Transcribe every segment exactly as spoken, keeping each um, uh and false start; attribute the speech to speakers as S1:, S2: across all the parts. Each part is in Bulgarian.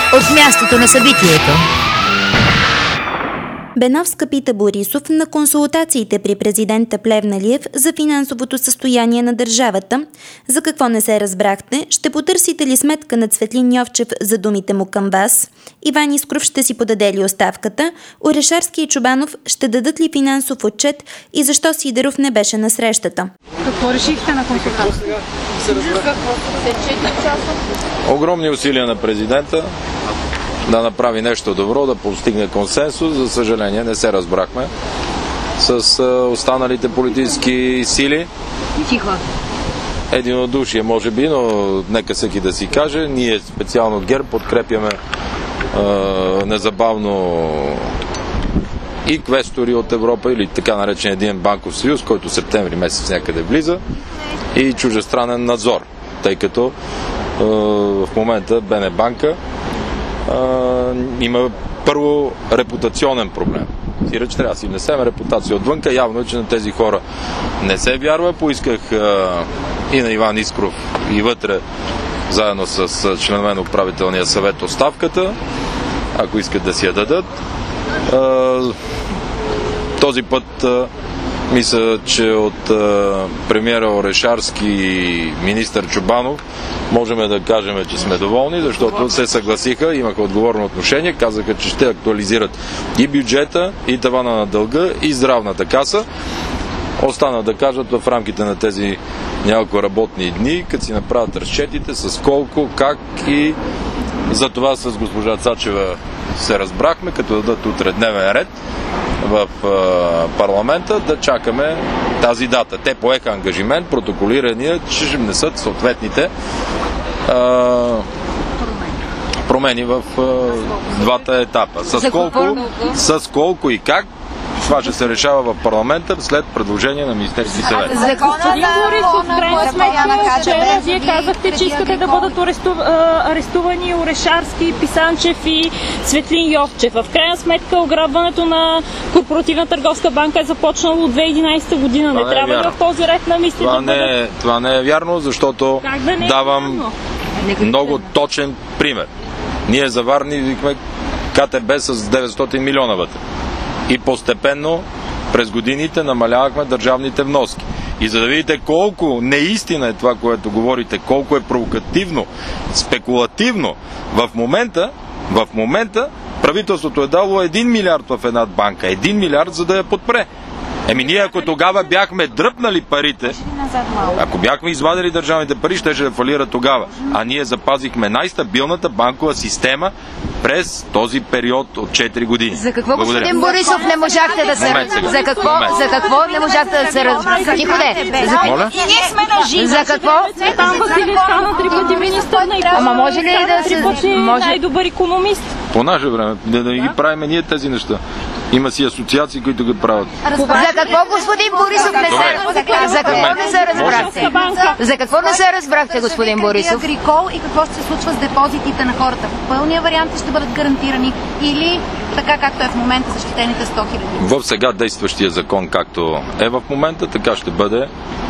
S1: от мястото на събитието.
S2: Беновска пита Борисов на консултациите при президента Плевнелиев за финансовото състояние на държавата. За какво не се разбрахте? Ще потърсите ли сметка на Цветлин Йовчев за думите му към вас? Иван Искров ще си подаде ли оставката? Орешарски и Чобанов ще дадат ли финансов отчет и защо Сидеров не беше на срещата?
S3: Какво решихте на консултациите?
S4: Огромни усилия на президента да направи нещо добро, да постигне консенсус. За съжаление не се разбрахме с останалите политически сили. Единодушие може би, но нека всеки да си каже. Ние специално от ГЕРБ подкрепяме е, незабавно и квестори от Европа, или така наречен един банков съюз, който в септември месец някъде влиза, и чужестранен надзор, тъй като е, в момента БН банка Uh, има първо репутационен проблем. Иначе трябва да си внесем репутация отвънка. Явно е, че на тези хора не се вярва. Поисках uh, и на Иван Искров и вътре, заедно с uh, членове на управителния съвет, оставката, ако искат да си я дадат. Uh, този път uh, мисля, че от uh, премиера Орешарски и министър Чобанов можем да кажем, че сме доволни, защото се съгласиха, имаха отговорно отношение, казаха, че ще актуализират и бюджета, и тавана на дълга, и здравната каса. Остана да кажат в рамките на тези няколко работни дни, като си направят разчетите с колко, как, и за това с госпожа Цачева се разбрахме, като дадат утре дневен ред в парламента, да чакаме тази дата. Те поеха ангажимент, протоколирания, че ще внесат съответните а, промени в а, двата етапа. С колко, с колко и как, това ще се решава в парламента след предложение на Министерски съвет.
S3: Господин Борисов, в крайна сметка, вчера вие казахте, че искате да бъдат арестувани Орешарски, Писанчев и Цветлин Йовчев. В крайна сметка ограбването на Корпоративна търговска банка е започнало от две хиляди и единадесета година. Не, не трябва ли в този ред на мисли
S4: това
S3: да бъдат...
S4: Не, това не е вярно, защото да е давам вярно? много точен пример. Ние за Варни викаме КТБ с деветстотин милиона вътре. И постепенно през годините намалявахме държавните вноски. И за да видите колко неистина е това, което говорите, колко е провокативно, спекулативно, в момента, в момента правителството е дало един милиард в една банка. Един милиард, за да я подпре. Еми ние, ако тогава бяхме дръпнали парите, ако бяхме извадили държавните пари, ще ще да фалира тогава. А ние запазихме най-стабилната банкова система през този период от четири години.
S1: За какво,
S4: Благодаря.
S1: господин Борисов, не можахте да се разбрахте? За какво, за какво не можахте да се разбрахте? Никъде.
S4: Моля?
S1: И ние сме на живо. За какво?
S3: Там Василев стана три пъти министър на икономиката.
S1: Ама може ли да се...
S3: Три пъти най-добър икономист.
S4: По наше време. Да, да ги правим ние тези неща. Има си асоциации, които ги правят.
S1: За какво, господин Борисов, не се... За какво не се разбрахте? За какво не се разбрахте, господин Борисов?
S5: Агрикол и какво ще се случва с депозитите на хората? В пълния вариант ще бъдат гарантирани или така, както е в момента, защитените сто хиляди?
S4: В сега действащия закон, както е в момента, така ще бъде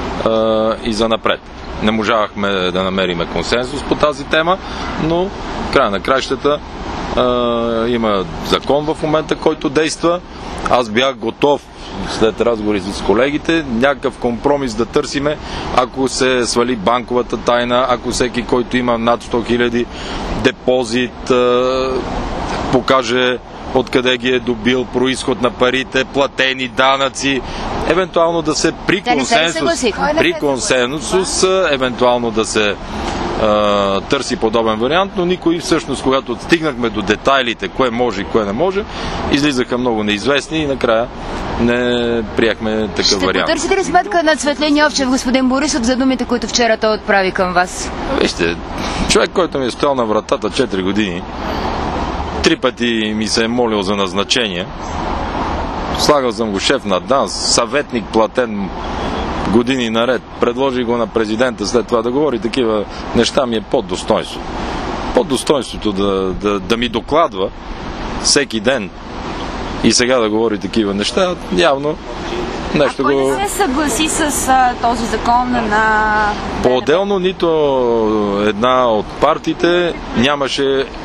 S4: а, и за напред. Не можахме да намериме консенсус по тази тема, но в края на краищата а, има закон в момента, който действа. Аз бях готов след разговори с колегите някакъв компромис да търсиме, ако се свали банковата тайна, ако всеки, който има над сто хиляди депозит, а, покаже откъде ги е добил, произход на парите, платени данъци, евентуално да се при консенсус, при консенсус, евентуално да се а, търси подобен вариант, но никой всъщност, когато стигнахме до детайлите, кое може и кое не може, излизаха много неизвестни и накрая не приехме такъв
S1: Ще
S4: вариант.
S1: Ще потърсите ли сметка на Цветлин Йовчев, господин Борисов, за думите, които вчера той отправи към вас?
S4: Вижте, човек, който ми е стоял на вратата четири години, три пъти ми се е молил за назначение. Слагал съм го шеф на ДАНС, съветник платен години наред. Предложи го на президента след това да говори такива неща, ми е под достоинство. Под достоинството да, да, да ми докладва всеки ден и сега да говори такива неща, явно нещо
S5: го...
S4: го...
S5: не се съгласи с а, този закон на...
S4: По-отделно нито една от партиите нямаше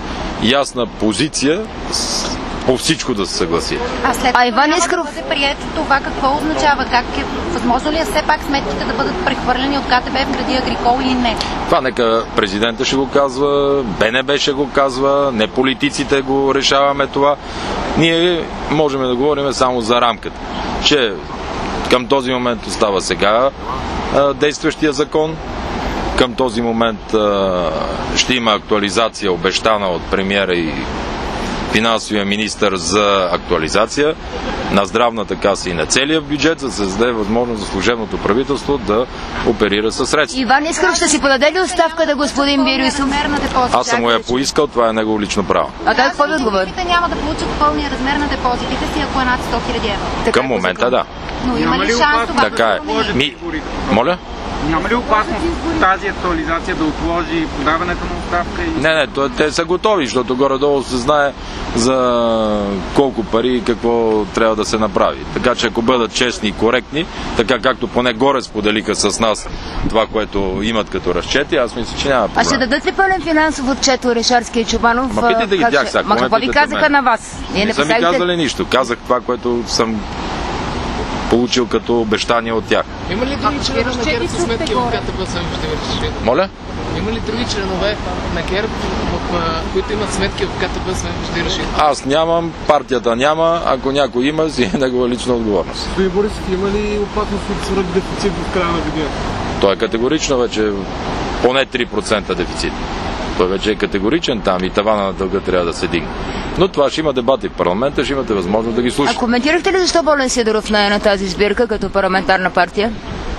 S4: ясна позиция по всичко да се съгласи.
S5: А след
S1: А Иван
S5: няма
S1: Искров?
S5: да бъде прието, това какво означава? Как е, възможно ли е все пак сметките да бъдат прехвърлени от КТБ в гради Агрикол или не?
S4: Това нека президента ще го казва, БНБ ще го казва, не политиците го решаваме това. Ние можем да говорим само за рамката. Че към този момент остава сега а, действащия закон. Към този момент а, ще има актуализация, обещана от премиера и финансовия министър за актуализация на здравната каса и на целия бюджет, за да се даде възможност за служебното правителство да оперира със средства.
S1: Иван Искров ще си подаде ли оставка да господин Борисов?
S4: Аз съм го я поискал, това е негово лично право.
S1: А той какво ви отговори?
S5: Те няма да получат пълния размер на депозитите си, ако е над сто хиляди евро.
S4: Към момента да.
S5: Но има ли шанс това
S4: Така
S5: да
S4: е.
S5: се промени?
S4: Ми... Моля?
S6: Няма ли опасност тази актуализация да отложи подаването на оставка? И...
S4: Не, не, те са готови, защото горе-долу се знае за колко пари и какво трябва да се направи. Така че ако бъдат честни и коректни, така както поне горе споделиха с нас това, което имат като разчети, аз мисля, че няма проблем.
S1: А ще дадат ли пълен финансов отчет Орешарски и Чобанов?
S4: Ма питайте ги
S1: Как
S4: тях
S1: ще-
S4: сега.
S1: Ма какво ви казаха на вас? Ние
S4: Не са ми
S1: представите-
S4: казали нищо. Казах това, което съм получил като обещание от тях.
S7: Има ли други членове на ГЕРБ със сметки в КТБ сами ще ви решите?
S4: Моля?
S7: Има ли други членове на ГЕРБ, които имат сметки в КТБ сами ще решите?
S4: Аз нямам, партията няма, ако някой има, си е негова лична отговорност.
S6: Господин Борисов, има ли опасност от свръх дефицит в края на годината?
S4: Той е категорично вече поне три процента дефицит. Той вече е категоричен там и тавана на дълга трябва да се дигне. Но това ще има дебати в парламента, ще имате възможност да ги
S1: А
S4: слушате.
S1: коментирахте ли защо Волен Сидеров не е на тази сбирка като парламентарна партия?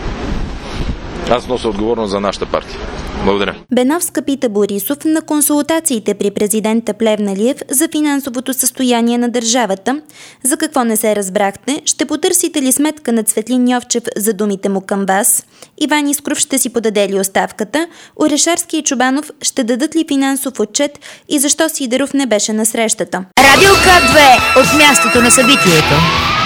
S4: Аз нося отговорност за нашата партия. Благодаря.
S2: Беновска пита Борисов на консултациите при президента Плевнелиев за финансовото състояние на държавата. За какво не се разбрахте? Ще потърсите ли сметка на Цветлин Йовчев за думите му към вас? Иван Искров ще си подаде ли оставката? Орешарски и Чобанов ще дадат ли финансов отчет и защо Сидеров не беше на срещата?
S1: Радио К две от мястото на събитието.